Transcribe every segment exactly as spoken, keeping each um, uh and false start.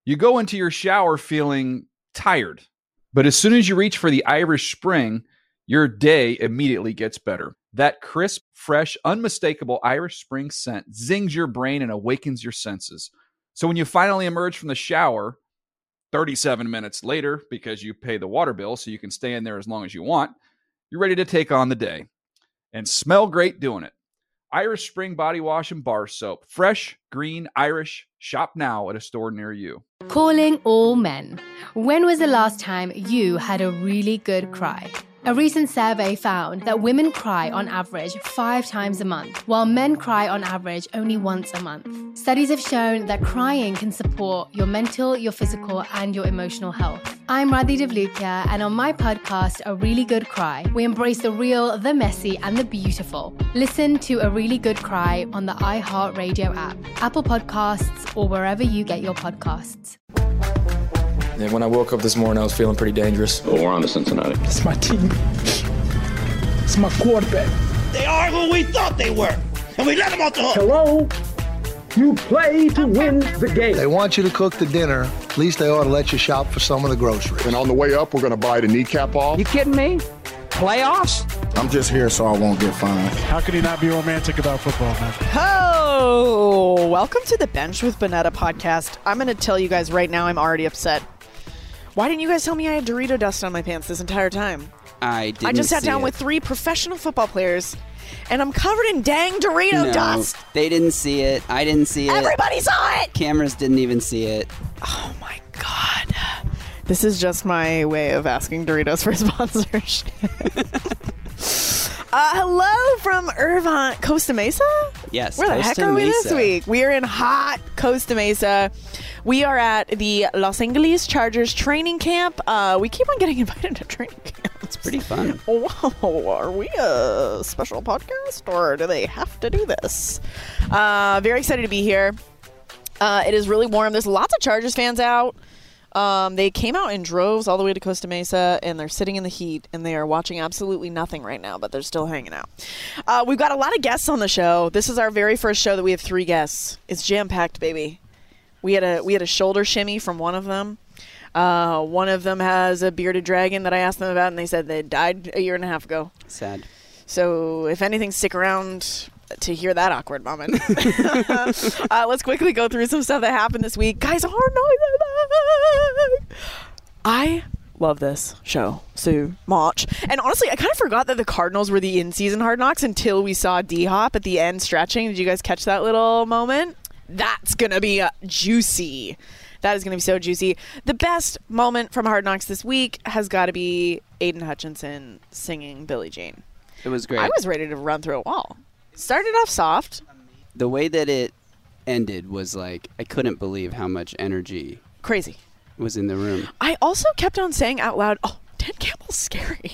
You go into your shower feeling tired, but as soon as you reach for the Irish Spring, your day immediately gets better. That crisp, fresh, unmistakable Irish Spring scent zings your brain and awakens your senses. So when you finally emerge from the shower, thirty-seven minutes later, because you pay the water bill so you can stay in there as long as you want, you're ready to take on the day and smell great doing it. Irish Spring Body Wash and Bar Soap. Fresh, green, Irish. Shop now at a store near you. Calling all men. When was the last time you had a really good cry? A recent survey found that women cry on average five times a month, while men cry on average only once a month. Studies have shown that crying can support your mental, your physical, and your emotional health. I'm Radhi Devlukia, and on my podcast, A Really Good Cry, we embrace the real, the messy, and the beautiful. Listen to A Really Good Cry on the iHeartRadio app, Apple Podcasts, or wherever you get your podcasts. And when I woke up this morning, I was feeling pretty dangerous. Well, we're on to Cincinnati. It's my team. It's my quarterback. They are who we thought they were, and we let them off the hook. Hello? You play to win the game. They want you to cook the dinner. At least they ought to let you shop for some of the groceries. And on the way up, we're going to buy the kneecap off. You kidding me? Playoffs? I'm just here so I won't get fined. How can you not be romantic about football, man? Oh, welcome to the Bench with Bonetta podcast. I'm going to tell you guys right now, I'm already upset. Why didn't you guys tell me I had Dorito dust on my pants this entire time? I didn't I just sat see down it. with three professional football players, and I'm covered in dang Dorito no, dust. They didn't see it. I didn't see it. Everybody saw it. Cameras didn't even see it. Oh, my God. This is just my way of asking Doritos for sponsorship. uh, hello from Irvine, Costa Mesa? Yes, Where the Costa heck are we Mesa. this week? We are in hot Costa Mesa. We are at the Los Angeles Chargers training camp. Uh, we keep on getting invited to training camp. It's pretty fun. Whoa, are we a special podcast, or do they have to do this? Uh, very excited to be here. Uh, it is really warm. There's lots of Chargers fans out. Um, they came out in droves all the way to Costa Mesa, and they're sitting in the heat, and they are watching absolutely nothing right now, but they're still hanging out. Uh, we've got a lot of guests on the show. This is our very first show that we have three guests. It's jam-packed, baby. We had a we had a shoulder shimmy from one of them. Uh, one of them has a bearded dragon that I asked them about, and they said they died a year and a half ago. Sad. So if anything, stick around to hear that awkward moment. uh, let's quickly go through some stuff that happened this week. Guys, Hard Knocks. I love this show so much. And honestly, I kind of forgot that the Cardinals were the in-season Hard Knocks until we saw D-Hop at the end stretching. Did you guys catch that little moment? That's going to be uh, juicy. That is going to be so juicy. The best moment from Hard Knocks this week has got to be Aiden Hutchinson singing Billie Jean. It was great. I was ready to run through a wall. Started off soft. The way that it ended was like, I couldn't believe how much energy Crazy. was in the room. I also kept on saying out loud, oh, Dan Campbell's scary.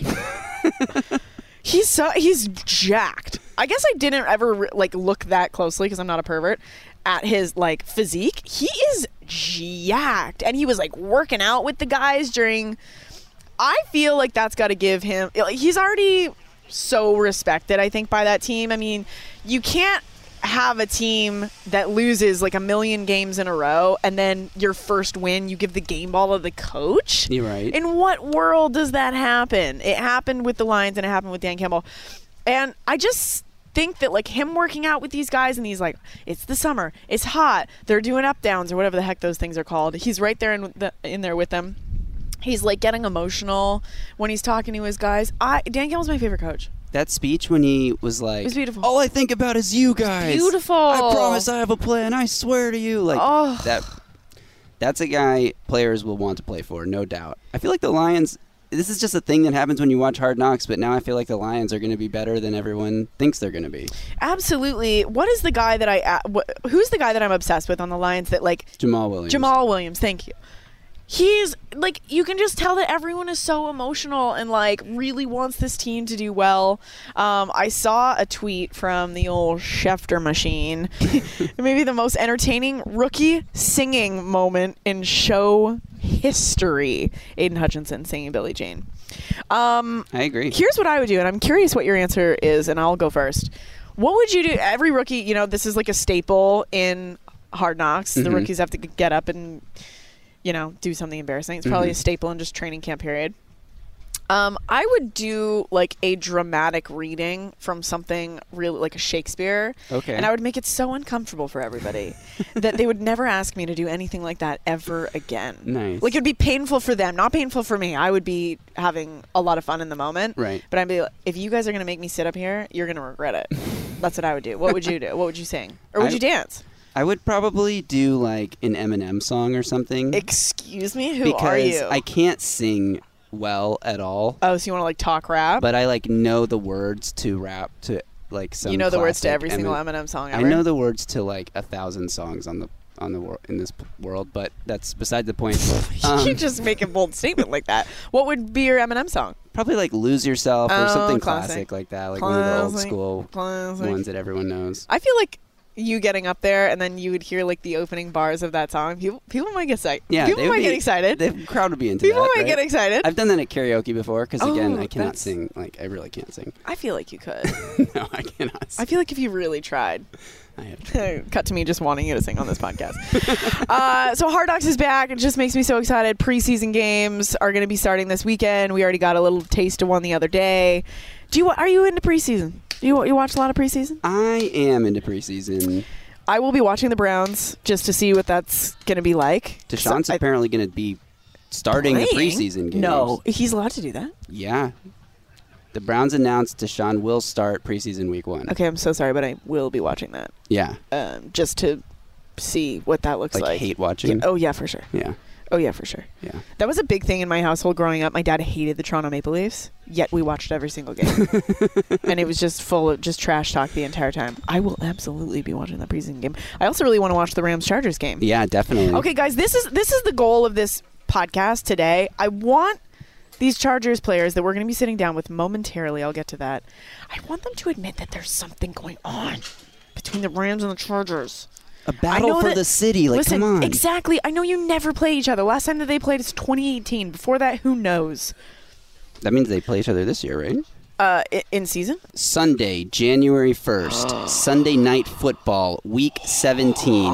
he's so he's jacked. I guess I didn't ever like look that closely because I'm not a pervert at his like physique. He is jacked, and he was like working out with the guys during. I feel like that's got to give him. He's already so respected, I think, by that team. I mean, you can't have a team that loses like a million games in a row and then your first win you give the game ball to the coach. You're right. In what world does that happen? It happened with the Lions and it happened with Dan Campbell. And I just think that like him working out with these guys, and he's like, it's the summer, it's hot, they're doing up downs or whatever the heck those things are called. He's right there in, the, in there with them. He's like getting emotional when he's talking to his guys. I Dan Campbell's my favorite coach. That speech when he was like, it was beautiful. All I think about is you guys. It's beautiful. I promise I have a plan. I swear to you. Like oh. that. That's a guy players will want to play for, no doubt. I feel like the Lions, this is just a thing that happens when you watch Hard Knocks, but now I feel like the Lions are going to be better than everyone thinks they're going to be. Absolutely. What is the guy that I, uh, wh- who's the guy that I'm obsessed with on the Lions that like. Jamal Williams. Jamal Williams, thank you. He's like, you can just tell that everyone is so emotional and like really wants this team to do well. Um, I saw a tweet from the old Schefter machine. Maybe the most entertaining rookie singing moment in show history. Aiden Hutchinson singing Billie Jean. Um, I agree. Here's what I would do, and I'm curious what your answer is, and I'll go first. What would you do? Every rookie, you know, this is like a staple in Hard Knocks. Mm-hmm. The rookies have to get up and you know, do something embarrassing. It's probably mm-hmm. a staple in just training camp period. Um, I would do like a dramatic reading from something really like a Shakespeare. Okay. And I would make it so uncomfortable for everybody that they would never ask me to do anything like that ever again. Nice. Like it would be painful for them, not painful for me. I would be having a lot of fun in the moment. Right. But I'd be like, if you guys are going to make me sit up here, you're going to regret it. That's what I would do. What would you do? What would you sing? Or would I, you dance? I would probably do like an Eminem song or something. Excuse me? Who because are you? Because I can't sing well at all. Oh, so you want to like talk rap? But I like know the words to rap to like some. You know the words to every Emin- single Eminem song ever? I know the words to like a thousand songs on the on the wor- in this p- world, but that's beside the point. um, you just make a bold statement like that. What would be your Eminem song? Probably like "Lose Yourself" or oh, something classic. classic like that, like classic. one of the old school classic. ones that everyone knows. I feel like you getting up there and then you would hear like the opening bars of that song. People, people might get excited. Yeah, people might be, get excited. The crowd would be into people that. People might right? get excited. I've done that at karaoke before because again, oh, I cannot that's... sing. Like I really can't sing. I feel like you could. No, I cannot. Sing. I feel like if you really tried. I have tried. Cut to me just wanting you to sing on this podcast. uh, so Hard Knocks is back. It just makes me so excited. Preseason games are going to be starting this weekend. We already got a little taste of one the other day. Do you are you into preseason? Do you you watch a lot of preseason? I am into preseason. I will be watching the Browns just to see what that's going to be like. Deshaun's so apparently going to be starting playing? the preseason games. No, he's allowed to do that. Yeah. The Browns announced Deshaun will start preseason week one. Okay, I'm so sorry, but I will be watching that. Yeah. Um, just to see what that looks like. Like hate watching? Yeah. Oh, yeah, for sure. Yeah. Oh, yeah, for sure. Yeah. That was a big thing in my household growing up. My dad hated the Toronto Maple Leafs, yet we watched every single game. And it was just full of just trash talk the entire time. I will absolutely be watching that preseason game. I also really want to watch the Rams-Chargers game. Yeah, definitely. Okay, guys, this is this is the goal of this podcast today. I want these Chargers players that we're going to be sitting down with momentarily, I'll get to that, I want them to admit that there's something going on between the Rams and the Chargers. A battle for that, the city. Like, listen, come on. Exactly. I know you never play each other. Last time that they played is twenty eighteen. Before that, who knows? That means they play each other this year, right? Uh, in season? Sunday, January first. Sunday Night Football, Week seventeen.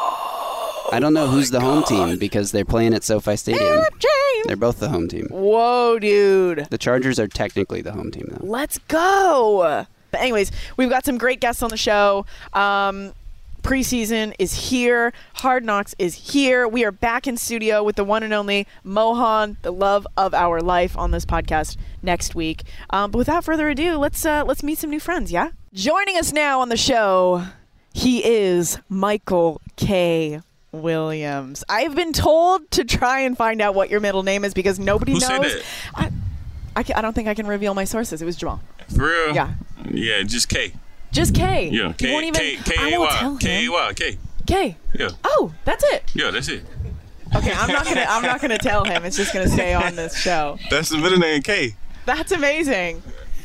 I don't know who's the home team because they're playing at SoFi Stadium. They're both the home team. Whoa, dude. The Chargers are technically the home team, though. Let's go. But anyways, we've got some great guests on the show. Um... Preseason is here. Hard Knocks is here. We are back in studio with the one and only Mohan, the love of our life, on this podcast next week. Um, but without further ado, let's uh, let's meet some new friends, yeah? Joining us now on the show, he is Michael K. Williams. I've been told to try and find out what your middle name is because nobody Who knows. said that? I, I, can, I don't think I can reveal my sources. It was Jamal. For real? Yeah. Yeah, just K. Just K. Yeah, K. You won't even, K. K. I A. won't Y. tell him. K. A. Y. K. K. Yeah. Oh, that's it. Yeah, that's it. Okay, I'm not gonna. I'm not gonna tell him. It's just gonna stay on this show. That's the middle name, K. That's amazing.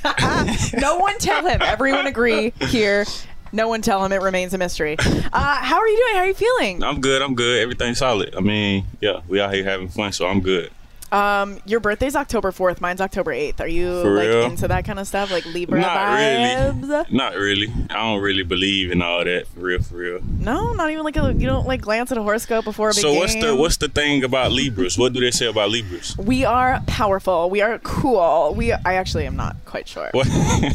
No one tell him. Everyone agree here. No one tell him. It remains a mystery. Uh, how are you doing? How are you feeling? I'm good. I'm good. Everything's solid. I mean, yeah, we out here having fun, so I'm good. Um, your birthday's October fourth. Mine's October eighth. Are you For like real? into that kind of stuff, like Libra Not vibes? really. Not really. I don't really believe in all that. For real. For real. No, not even like a. You don't like glance at a horoscope before a big so game. what's the what's the thing about Libras? What do they say about Libras? We are powerful. We are cool. We. I actually am not quite sure. What?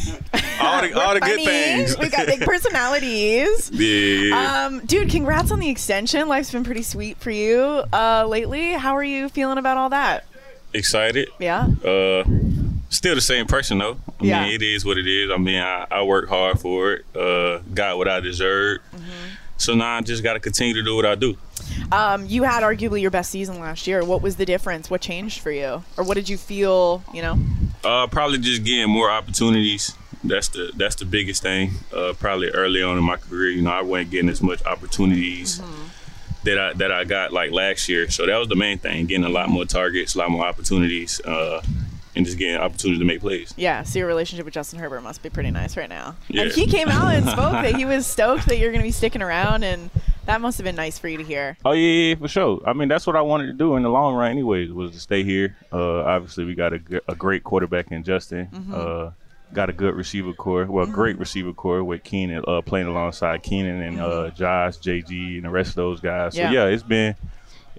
all the all the good funny. things. We got big personalities. Yeah. Um, dude, congrats on the extension. Life's been pretty sweet for you uh, lately. How are you feeling about all that? Excited. Yeah. Uh, still the same person though. I yeah. mean, it is what it is. I mean, I, I work hard for it. Uh, got what I deserved. Mm-hmm. So now I just got to continue to do what I do. Um, you had arguably your best season last year. What was the difference? What changed for you, or what did you feel? You know. Uh, probably just getting more opportunities. That's the that's the biggest thing. Uh, probably early on in my career, you know, I wasn't getting as much opportunities. Mm-hmm. that I that I got like last year. So that was the main thing, getting a lot more targets, a lot more opportunities, uh, and just getting opportunities to make plays. Yeah, so your relationship with Justin Herbert must be pretty nice right now. Yeah. And he came out and spoke that he was stoked that you're going to be sticking around, and that must have been nice for you to hear. Oh, yeah, yeah, for sure. I mean, that's what I wanted to do in the long run anyways, was to stay here. Uh, obviously, we got a, a great quarterback in Justin. Mm-hmm. Uh, got a good receiver core, well, mm-hmm. great receiver core with Keenan uh, playing alongside Keenan and uh, Josh, J G, and the rest of those guys. So, yeah, yeah it's been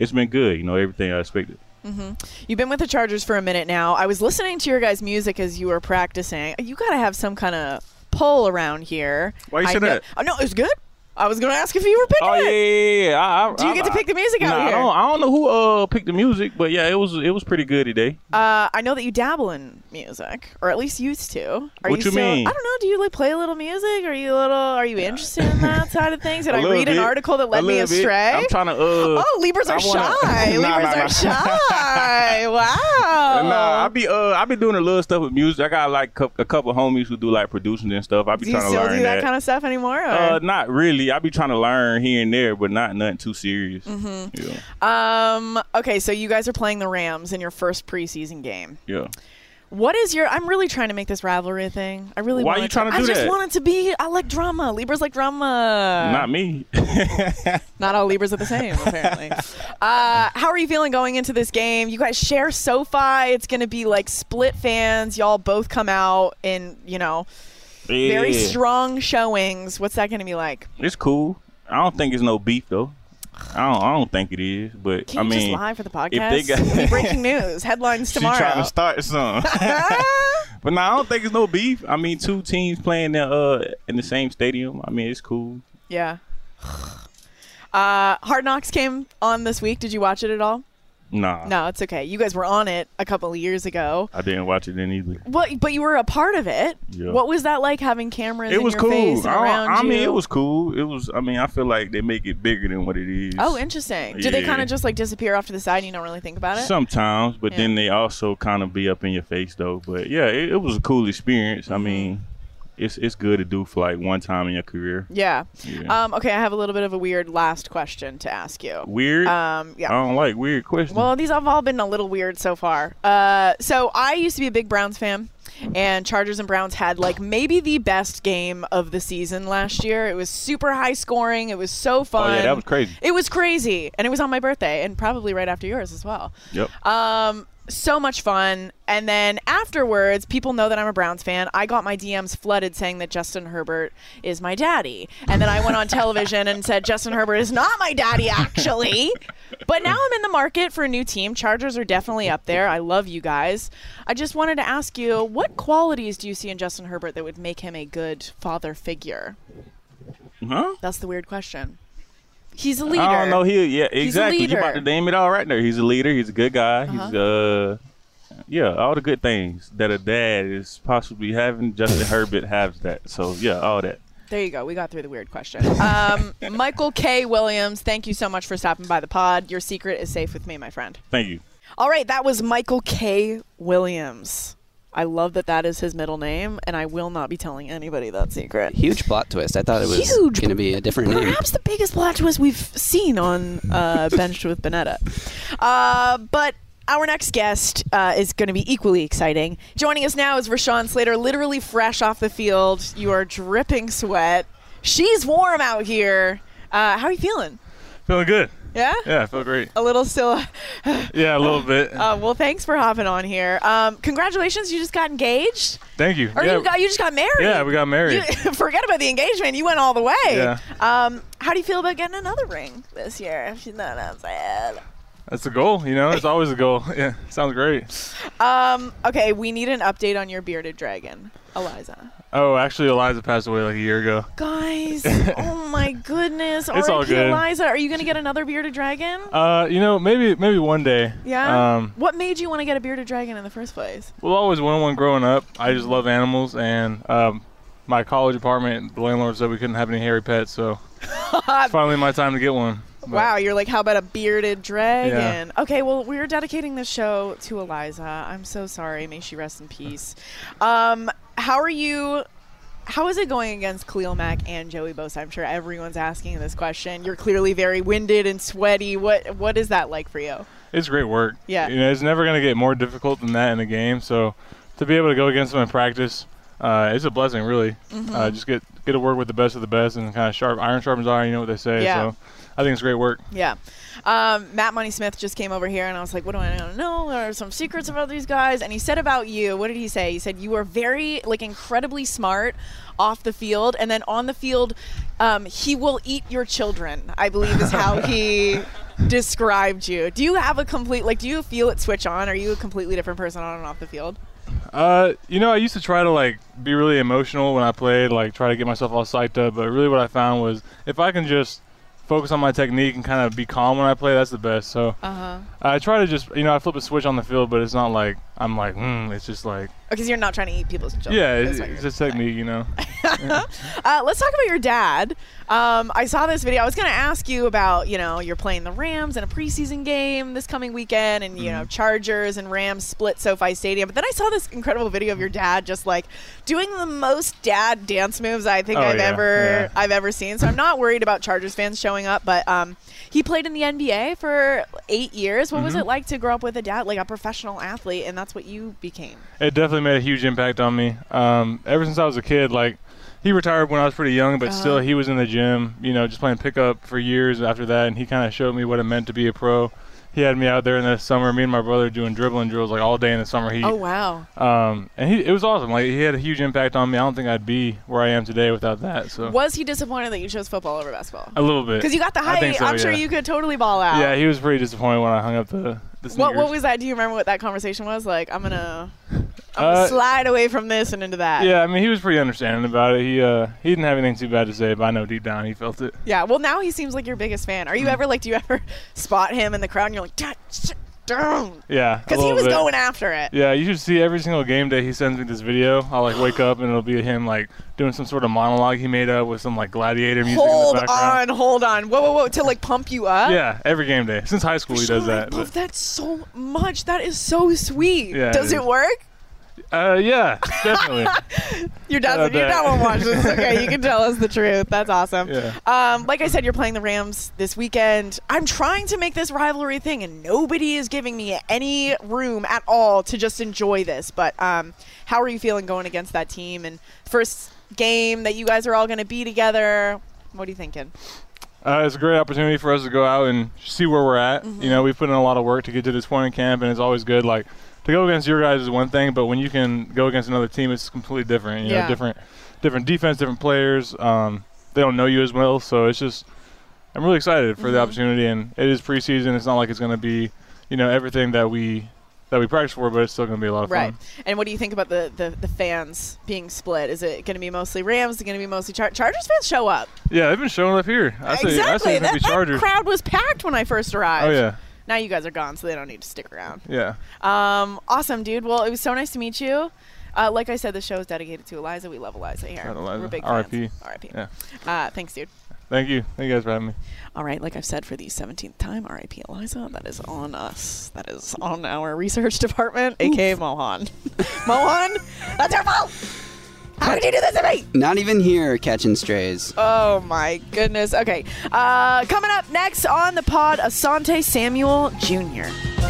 it's been good. You know, everything I expected. Mm-hmm. You've been with the Chargers for a minute now. I was listening to your guys' music as you were practicing. You got to have some kind of pull around here. Why you I said know- that? Oh, no, it was good. I was going to ask if you were picking Oh it. yeah, yeah, yeah. I, I, Do you I, get to pick the music nah, out I here? don't, I don't know who uh picked the music, but yeah, it was it was pretty good today. Uh, I know that you dabble in music, or at least used to. Are What you you still, mean? I don't know. Do you like play a little music? Are you a little? Are you interested in that side of things? Did A I little read an bit. article that A led me little bit. astray? I'm trying to. Uh, oh, Libras are I wanna- shy. Nah, Libras nah, are shy. Wow. Nah, I be uh I be doing a little stuff with music. I got like cou- a couple homies who do like producing and stuff. I be Do you trying to still learn do that, kind of stuff anymore? Or? Uh, not really. I be trying to learn here and there, but not nothing too serious. Mm-hmm. Yeah. Um. Okay, so you guys are playing the Rams in your first preseason game. Yeah. What is your? I'm really trying to make this rivalry a thing. I really. Why want you it trying to I do just that? want it to be. I like drama. Libras like drama. Not me. Not all Libras are the same, apparently. uh, how are you feeling going into this game? You guys share SoFi. It's going to be like split fans. Y'all both come out in, you know, Yeah. very strong showings. What's that going to be like? It's cool. I don't think it's no beef though. I don't. I don't think it is. But Can I you mean, just lie for the podcast? if they got It'll be breaking news, headlines tomorrow. She trying to start some. But no, I don't think it's no beef. I mean, two teams playing in, uh, in the same stadium. I mean, it's cool. Yeah. Uh, Hard Knocks came on this week. Did you watch it at all? Nah. No, it's okay. You guys were on it a couple of years ago. I didn't watch it then either. What? But you were a part of it. Yeah. What was that like, having cameras It in was your cool. face and I, around I you? mean, it was cool. It was. I mean, I feel like they make it bigger than what it is. Oh, interesting. Do they Yeah. kind of just like disappear off to the side and you don't really think about it? Sometimes, but Yeah. then they also kind of be up in your face though. But yeah, it, it was a cool experience. I mean, it's it's good to do for like one time in your career. Yeah. Yeah. Um, okay, I have a little bit of a weird last question to ask you. Weird? Um, yeah. I don't like weird questions. Well, these have all been a little weird so far. Uh, so I used to be a big Browns fan, and Chargers and Browns had like maybe the best game of the season last year. It was super high scoring. It was so fun. Oh yeah, that was crazy. It was crazy, and it was on my birthday, and probably right after yours as well. Yep. Um, so much fun. And then afterwards, people know that I'm a Browns fan. I got my D Ms flooded saying that Justin Herbert is my daddy. And then I went on television and said Justin Herbert is not my daddy, actually. But now I'm in the market for a new team. Chargers are definitely up there. I love you guys. I just wanted to ask you, what qualities do you see in Justin Herbert that would make him a good father figure? Huh? That's the weird question. He's a leader. I don't know. He yeah, He's a exactly. You leader. about to name it all right there. He's a leader. He's a good guy. Uh-huh. He's uh, yeah, all the good things that a dad is possibly having. Justin Herbert has that. So yeah, all that. There you go. We got through the weird question. Um, Michael K. Williams, thank you so much for stopping by the pod. Your secret is safe with me, my friend. Thank you. All right, that was Michael K. Williams. I love that that is his middle name, and I will not be telling anybody that secret. Huge plot twist. I thought it was Huge. going to be a different name. Perhaps the biggest plot twist we've seen on uh, Benched with Bonetta. Uh, but our next guest uh, is going to be equally exciting. Joining us now is Rashawn Slater, literally fresh off the field. You are dripping sweat. She's warm out here. Uh, how are you feeling? Feeling good. Yeah? Yeah, I feel great. A little still. Yeah, a little bit. Uh, well, thanks for hopping on here. Um, congratulations, you just got engaged. Thank you. Or yeah. you got you just got married. Yeah, we got married. You, forget about the engagement. You went all the way. Yeah. Um, how do you feel about getting another ring this year? If you know what I'm saying. That's the goal, you know? It's always a goal. Yeah, sounds great. Um, okay, we need an update on your bearded dragon, Eliza. Oh, actually, Eliza passed away like a year ago. Guys, oh my goodness. It's all R I P good. Eliza, are you going to get another bearded dragon? Uh, you know, maybe maybe one day. Yeah? Um, What made you want to get a bearded dragon in the first place? well, I always wanted one growing up. I just love animals, and um, my college apartment, the landlord said we couldn't have any hairy pets, so it's finally my time to get one. But Wow, you're like, how about a bearded dragon? Okay, well, we're dedicating this show to Eliza. I'm so sorry. May she rest in peace. Um, how are you? How is it going against Khalil Mack and Joey Bosa? I'm sure everyone's asking this question. You're clearly very winded and sweaty. What What is that like for you? It's great work. Yeah. You know, it's never going to get more difficult than that in a game, so to be able to go against them in practice, uh, it's a blessing, really. Mhm. Uh, just get get to work with the best of the best and kind of sharp. Iron sharpens iron, you know what they say. Yeah. So I think it's great work. Yeah. Um, Matt Money Smith just came over here, and I was like, what do I know? There are some secrets about these guys. And he said about you, what did he say? He said you were very, like, incredibly smart off the field, and then on the field, um, he will eat your children, I believe is how he described you. Do you have a complete, like, do you feel it switch on? Are you a completely different person on and off the field? Uh, you know, I used to try to, like, be really emotional when I played, like, try to get myself all psyched up. But really what I found was if I can just focus on my technique and kind of be calm when I play, that's the best. So uh-huh. I try to just, you know, I flip a switch on the field, but it's not like I'm like, hmm, it's just like. Because you're not trying to eat people's children. Yeah, it's, it's just technique, you know. uh, let's talk about your dad. Um, I saw this video. I was going to ask you about, you know, you're playing the Rams in a preseason game this coming weekend, and, you mm. know, Chargers and Rams split SoFi Stadium. But then I saw this incredible video of your dad just, like, doing the most dad dance moves I think oh, I've yeah, ever yeah. I've ever seen. So I'm not worried about Chargers fans showing up. But um, he played in the N B A for eight years. What mm-hmm. was it like to grow up with a dad, like a professional athlete, and that's what you became? It definitely made a huge impact on me. Um, ever since I was a kid, like, he retired when I was pretty young, but uh-huh. still he was in the gym, you know, just playing pickup for years after that, and he kind of showed me what it meant to be a pro. He had me out there in the summer, me and my brother doing dribbling drills like all day in the summer heat. Oh, wow. Um, and he, it was awesome. Like, he had a huge impact on me. I don't think I'd be where I am today without that. So was he disappointed that you chose football over basketball? A little bit. Because you got the height. So, I'm yeah. sure you could totally ball out. Yeah, he was pretty disappointed when I hung up the, the sneakers. What, what was that? Do you remember what that conversation was? Like, I'm going to... I'm Uh, gonna slide away from this and into that. Yeah, I mean, he was pretty understanding about it. He uh, he didn't have anything too bad to say, but I know deep down he felt it. Yeah, well, now he seems like your biggest fan. Are you ever, like, do you ever spot him in the crowd and you're like, Dad, sit down? Yeah, because he was bit. going after it. Yeah, you should see every single game day he sends me this video. I'll, like, wake up and it'll be him, like, doing some sort of monologue he made up with some, like, gladiator music hold in the background. on, hold on. Whoa, whoa, whoa, to, like, pump you up? Yeah, every game day. Since high school he does that. I love that so much. That is so sweet. Yeah, Does it, it work? Uh, yeah, definitely. Your dad's your dad won't watch this. Okay, you can tell us the truth. That's awesome. Yeah. Um, like I said, you're playing the Rams this weekend. I'm trying to make this rivalry thing, and nobody is giving me any room at all to just enjoy this. But um, how are you feeling going against that team? And first game that you guys are all going to be together. What are you thinking? Uh, it's a great opportunity for us to go out and see where we're at. Mm-hmm. You know, we've put in a lot of work to get to this point in camp, and it's always good. Like, to go against your guys is one thing, but when you can go against another team, it's completely different. You yeah. know, different, different defense, different players. Um, they don't know you as well, so it's just. I'm really excited for mm-hmm. the opportunity, and it is preseason. It's not like it's going to be, you know, everything that we that we practice for, but it's still going to be a lot of right. fun. Right. And what do you think about the, the, the fans being split? Is it going to be mostly Rams? Is it going to be mostly Char- Chargers fans show up? Yeah, they've been showing up here. I exactly. Say, I say that, that Chargers. crowd was packed when I first arrived. Oh, yeah. Now you guys are gone, so they don't need to stick around. Yeah. Um, awesome, dude. Well, it was so nice to meet you. Uh, like I said, the show is dedicated to Eliza. We love Eliza here. Eliza. We're big R I P. fans. R I P. Yeah. Uh, thanks, dude. Thank you. Thank you guys for having me. All right, like I've said for the seventeenth time, R I P Eliza. That is on us. That is on our research department, a k a. Mohan. Mohan, that's your fault! How could you do this to me? Not even here catching strays. Oh, my goodness. Okay. Uh, coming up next on the pod, Asante Samuel Junior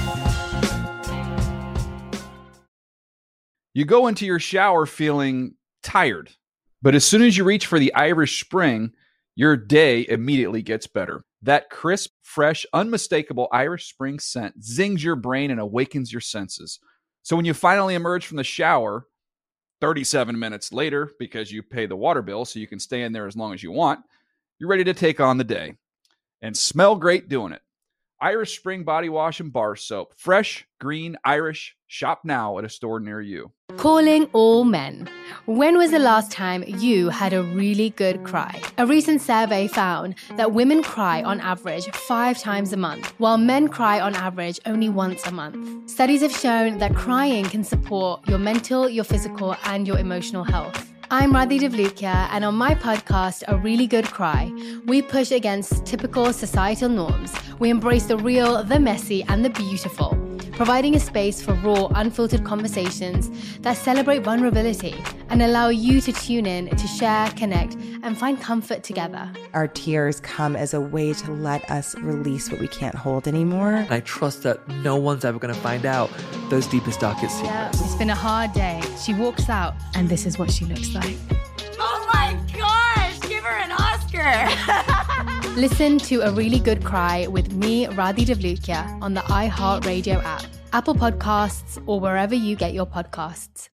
You go into your shower feeling tired, but as soon as you reach for the Irish Spring, your day immediately gets better. That crisp, fresh, unmistakable Irish Spring scent zings your brain and awakens your senses. So when you finally emerge from the shower, thirty-seven minutes later, because you pay the water bill so you can stay in there as long as you want, you're ready to take on the day and smell great doing it. Irish Spring Body Wash and Bar Soap. Fresh, green, Irish. Shop now at a store near you. Calling all men. When was the last time you had a really good cry? A recent survey found that women cry on average five times a month, while men cry on average only once a month. Studies have shown that crying can support your mental, your physical, and your emotional health. I'm Radhi Devlukia, and on my podcast, A Really Good Cry, we push against typical societal norms. We embrace the real, the messy, and the beautiful, providing a space for raw, unfiltered conversations that celebrate vulnerability and allow you to tune in to share, connect, and find comfort together. Our tears come as a way to let us release what we can't hold anymore. And I trust that no one's ever going to find out those deepest, darkest secrets. Yeah, it's been a hard day. She walks out, and this is what she looks like. Oh my gosh, give her an Oscar. Listen to A Really Good Cry with me, Radhi Devlukia, on the iHeartRadio app, Apple Podcasts, or wherever you get your podcasts.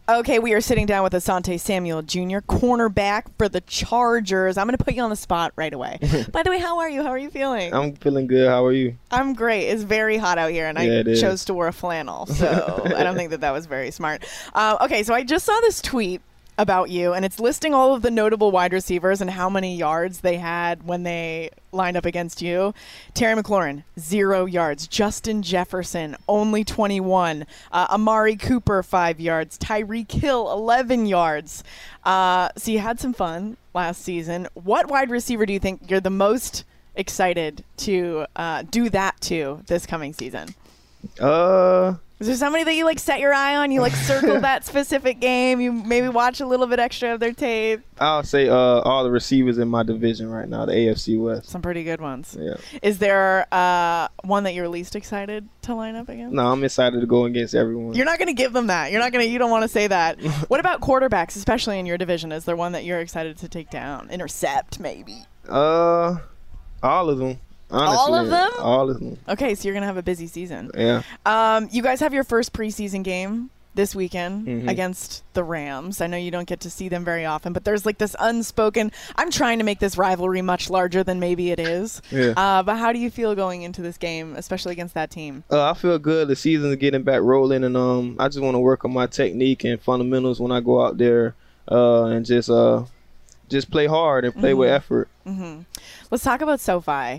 Okay, we are sitting down with Asante Samuel Junior, cornerback for the Chargers. I'm going to put you on the spot right away. By the way, how are you? How are you feeling? I'm feeling good. How are you? I'm great. It's very hot out here, and yeah, I chose to wear a flannel, so I don't think that that was very smart. Uh, okay, so I just saw this tweet about you, and it's listing all of the notable wide receivers and how many yards they had when they lined up against you. Terry McLaurin, zero yards. Justin Jefferson, only twenty-one. Uh, Amari Cooper, five yards. Tyreek Hill, eleven yards. Uh, so you had some fun last season. What wide receiver do you think you're the most excited to uh, do that to this coming season? Uh... Is there somebody that you like set your eye on? You like circle that specific game? You maybe watch a little bit extra of their tape? I'll say uh, all the receivers in my division right now, the A F C West. Some pretty good ones. Yeah. Is there uh, one that you're least excited to line up against? No, I'm excited to go against everyone. You're not going to give them that. You're not going to. You don't want to say that. What about quarterbacks, especially in your division? Is there one that you're excited to take down, intercept, maybe? Uh, all of them. Honestly, all of them? All of them. Okay, so you're going to have a busy season. Yeah. Um, you guys have your first preseason game this weekend mm-hmm. against the Rams. I know you don't get to see them very often, but there's like this unspoken, I'm trying to make this rivalry much larger than maybe it is. Yeah. Uh, but how do you feel going into this game, especially against that team? Uh, I feel good. The season's getting back rolling, and um, I just want to work on my technique and fundamentals when I go out there uh, and just uh, just play hard and play mm-hmm. with effort. Mm-hmm. Let's talk about SoFi.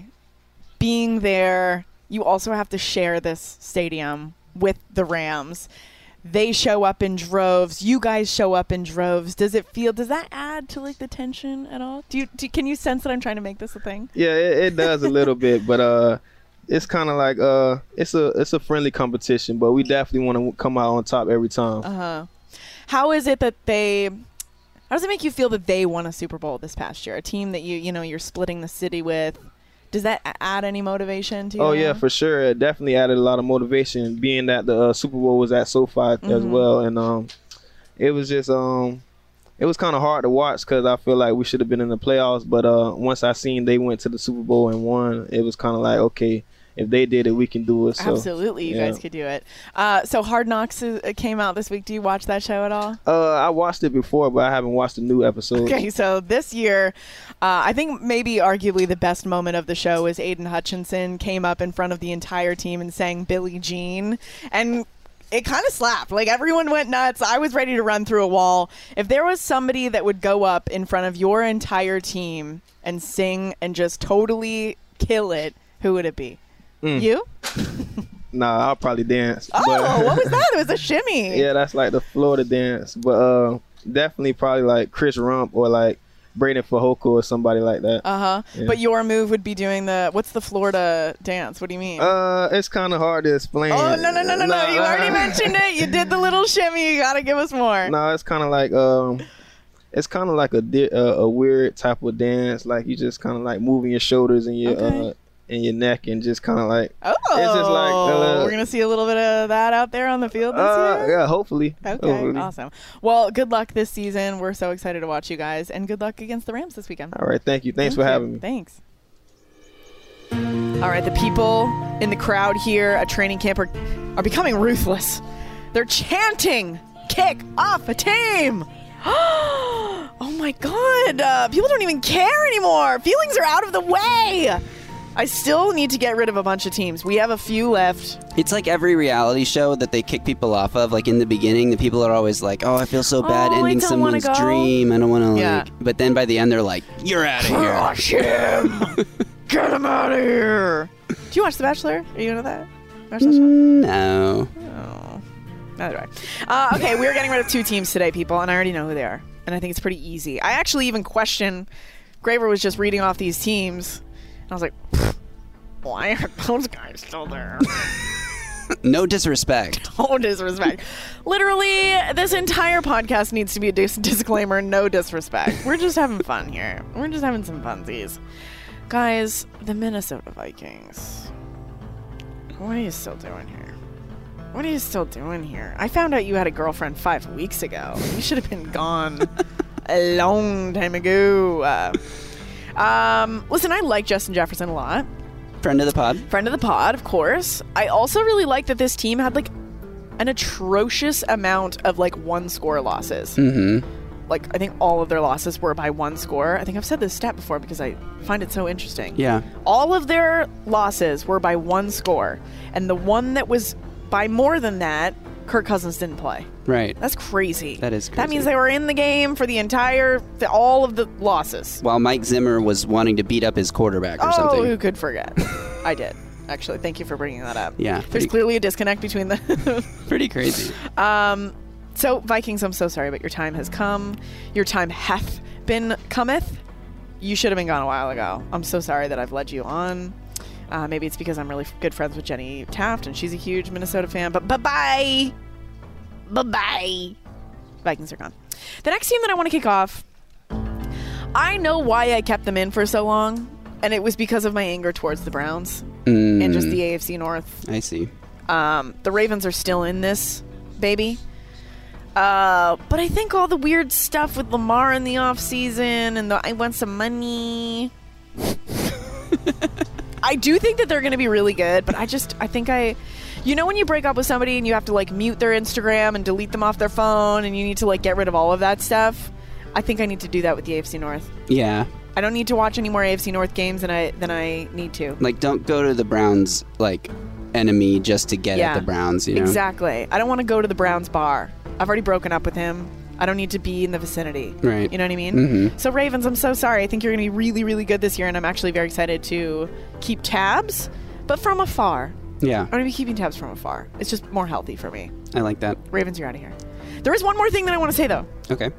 Being there, you also have to share this stadium with the Rams. They show up in droves. You guys show up in droves. Does it feel? Does that add to like the tension at all? Do you? Do, can you sense that I'm trying to make this a thing? Yeah, it, it does a little bit, but uh, it's kind of like uh, it's a it's a friendly competition, but we definitely want to come out on top every time. Uh huh. How is it that they? How does it make you feel that they won a Super Bowl this past year? A team that you you know you're splitting the city with. Does that add any motivation to you? Oh, yeah, for sure. It definitely added a lot of motivation, being that the uh, Super Bowl was at SoFi mm-hmm. as well. And um, it was just um, it was kind of hard to watch because I feel like we should have been in the playoffs. But uh, once I seen they went to the Super Bowl and won, it was kind of like, okay, if they did it, we can do it. So, absolutely, you yeah. guys could do it. Uh, so Hard Knocks is, uh, came out this week. Do you watch that show at all? Uh, I watched it before, but I haven't watched the new episode. Okay, so this year, uh, I think maybe arguably the best moment of the show was Aiden Hutchinson came up in front of the entire team and sang Billie Jean. And it kind of slapped. Like, everyone went nuts. I was ready to run through a wall. If there was somebody that would go up in front of your entire team and sing and just totally kill it, who would it be? Mm. You? Nah, I'll probably dance. Oh, but what was that? It was a shimmy. Yeah, that's like the Florida dance. But uh, definitely probably like Chris Rump or like Braden Fajoko or somebody like that. Uh-huh. Yeah. But your move would be doing the, what's the Florida dance? What do you mean? Uh, it's kind of hard to explain. Oh, no, no, no, no, no. You already mentioned it. You did the little shimmy. You got to give us more. No, it's kind of like, um, it's kind of like a, di- uh, a weird type of dance. Like you just kind of like moving your shoulders and your, okay. uh, in your neck and just kind of like oh it's just like uh, we're gonna see a little bit of that out there on the field this uh, year. Yeah, hopefully. Okay, hopefully. Awesome. Well, good luck this season. We're so excited to watch you guys, and good luck against the Rams this weekend. All right, thank you. Thanks thank for you. having me. Thanks. All right, the people in the crowd here at training camp are, are becoming ruthless. They're chanting, "Kick off a team!" Oh my God! Uh, people don't even care anymore. Feelings are out of the way. I still need to get rid of a bunch of teams. We have a few left. It's like every reality show that they kick people off of. Like in the beginning, the people are always like, oh, I feel so bad oh, ending someone's dream. I don't want to yeah. like. But then by the end, they're like, you're out of here. Crush him. Get him out of here. Do you watch The Bachelor? Are you into that? Watch that show? No. Oh. Neither do I. Uh, okay, we're getting rid of two teams today, people, and I already know who they are. And I think it's pretty easy. I actually even question, Graver was just reading off these teams. I was like, why are those guys still there? No disrespect. No disrespect. Literally, this entire podcast needs to be a dis- disclaimer, no disrespect. We're just having fun here. We're just having some funsies. Guys, the Minnesota Vikings. What are you still doing here? What are you still doing here? I found out you had a girlfriend five weeks ago. You should have been gone a long time ago. Uh, Um, listen, I like Justin Jefferson a lot. Friend of the pod. Friend of the pod, of course. I also really like that this team had, like, an atrocious amount of like one score losses. Mm-hmm. Like, I think all of their losses were by one score. I think I've said this stat before because I find it so interesting. Yeah. All of their losses were by one score. And the one that was by more than that, Kirk Cousins didn't play. Right. That's crazy. That is crazy. That means they were in the game for the entire, the, all of the losses. While Mike Zimmer was wanting to beat up his quarterback or oh, something. Oh, who could forget? I did. Actually, thank you for bringing that up. Yeah. There's pretty, clearly a disconnect between the... pretty crazy. Um... So, Vikings, I'm so sorry, but your time has come. Your time hath been cometh. You should have been gone a while ago. I'm so sorry that I've led you on. Uh, maybe it's because I'm really good friends with Jenny Taft, and she's a huge Minnesota fan. But bye-bye. Bye-bye. Vikings are gone. The next team that I want to kick off, I know why I kept them in for so long, and it was because of my anger towards the Browns mm, and just the A F C North. I see. Um, the Ravens are still in this, baby. Uh, but I think all the weird stuff with Lamar in the offseason and the I want some money. I do think that they're going to be really good, but I just, I think I, you know when you break up with somebody and you have to like mute their Instagram and delete them off their phone and you need to like get rid of all of that stuff? I think I need to do that with the A F C North. Yeah. I don't need to watch any more A F C North games than I, than I need to. Like, don't go to the Browns, like, enemy just to get yeah, at the Browns, you know? Exactly. I don't want to go to the Browns bar. I've already broken up with him. I don't need to be in the vicinity. Right. You know what I mean? Mm-hmm. So, Ravens, I'm so sorry. I think you're going to be really, really good this year, and I'm actually very excited to keep tabs, but from afar. Yeah. I'm going to be keeping tabs from afar. It's just more healthy for me. I like that. Ravens, you're out of here. There is one more thing that I want to say, though. Okay.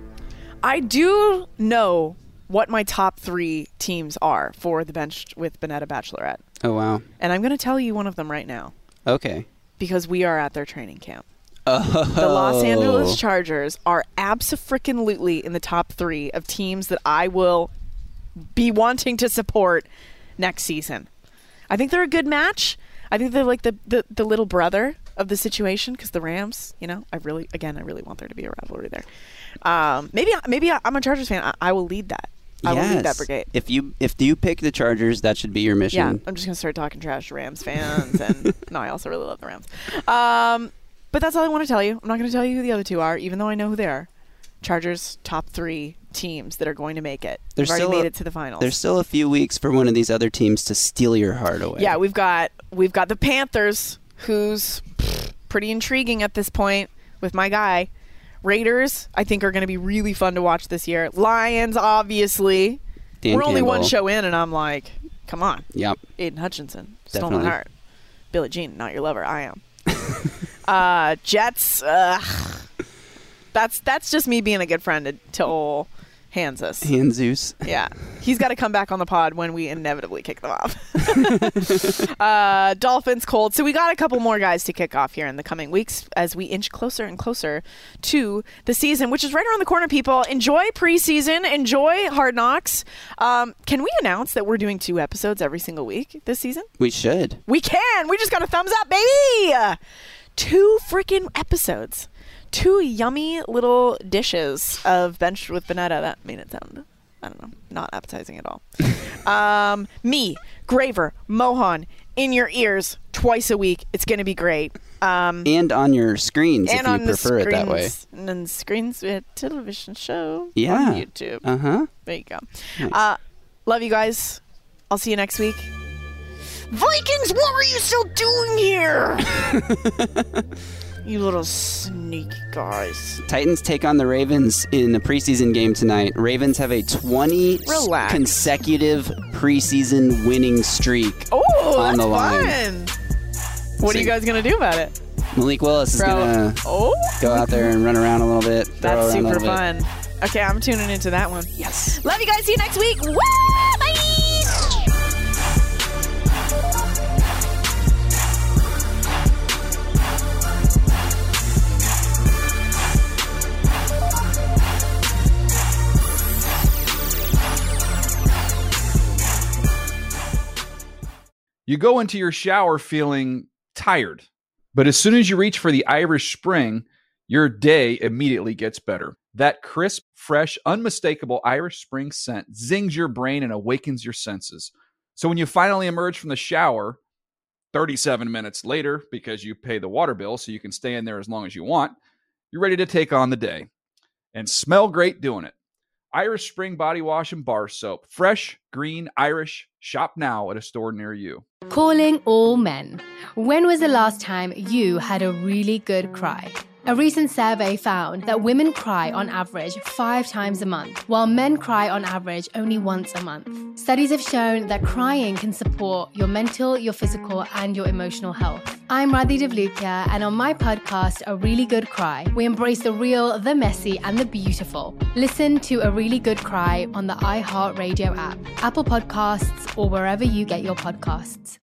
I do know what my top three teams are for the Bench with Bonetta Bachelorette. Oh, wow. And I'm going to tell you one of them right now. Okay. Because we are at their training camp. Oh. The Los Angeles Chargers are abso-freaking-lutely in the top three of teams that I will be wanting to support next season. I think they're a good match. I think they're like the, the, the little brother of the situation because the Rams, you know, I really, again, I really want there to be a rivalry there. Um, maybe maybe I'm a Chargers fan. I, I will lead that. I yes. will lead that brigade. If you if you pick the Chargers, that should be your mission. Yeah, I'm just going to start talking trash to Rams fans. and No, I also really love the Rams. Um, but that's all I want to tell you. I'm not going to tell you who the other two are, even though I know who they are. Chargers, top three teams that are going to make it. There's They've already still made a, it to the finals. There's still a few weeks for one of these other teams to steal your heart away. Yeah, we've got we've got the Panthers, who's pff, pretty intriguing at this point with my guy. Raiders, I think, are going to be really fun to watch this year. Lions, obviously. Dan We're only Campbell. one show in, and I'm like, come on. Yep. Aiden Hutchinson, stole my Definitely. heart. Billie Jean, not your lover. I am. uh, Jets, ugh. That's that's just me being a good friend to, to old Hansus. Hanzus. Yeah. He's got to come back on the pod when we inevitably kick them off. uh, Dolphins, Colts. So we got a couple more guys to kick off here in the coming weeks as we inch closer and closer to the season, which is right around the corner, people. Enjoy preseason. Enjoy Hard Knocks. Um, can we announce that we're doing two episodes every single week this season? We should. We can. We just got a thumbs up, baby. Two freaking episodes. Two yummy little dishes of Bench with Bonetta. That made it sound, I don't know, not appetizing at all. um, me, Graver, Mohan, in your ears twice a week. It's going to be great. Um, and on your screens and if you on prefer the it that way. screens, and on the screens, we had a television show Yeah. on YouTube. Uh-huh. There you go. Nice. Uh, love you guys. I'll see you next week. Vikings, what were you still doing here? You little sneaky guys. Titans take on the Ravens in a preseason game tonight. Ravens have a twenty Relax. consecutive preseason winning streak Oh, on that's the line. fun. What are you guys going to do about it? Malik Willis is Bro. going to Oh, go out there and run around a little bit. throw that's around a super little bit. fun. Okay, I'm tuning into that one. Yes. Love you guys. See you next week. Woo! Bye! You go into your shower feeling tired, but as soon as you reach for the Irish Spring, your day immediately gets better. That crisp, fresh, unmistakable Irish Spring scent zings your brain and awakens your senses. So when you finally emerge from the shower thirty-seven minutes later, because you pay the water bill so you can stay in there as long as you want, you're ready to take on the day and smell great doing it. Irish Spring Body Wash and Bar Soap. Fresh, green, Irish. Shop now at a store near you. Calling all men. When was the last time you had a really good cry? A recent survey found that women cry on average five times a month, while men cry on average only once a month. Studies have shown that crying can support your mental, your physical, and your emotional health. I'm Radhi Devlukia, and on my podcast, A Really Good Cry, we embrace the real, the messy, and the beautiful. Listen to A Really Good Cry on the iHeartRadio app, Apple Podcasts, or wherever you get your podcasts.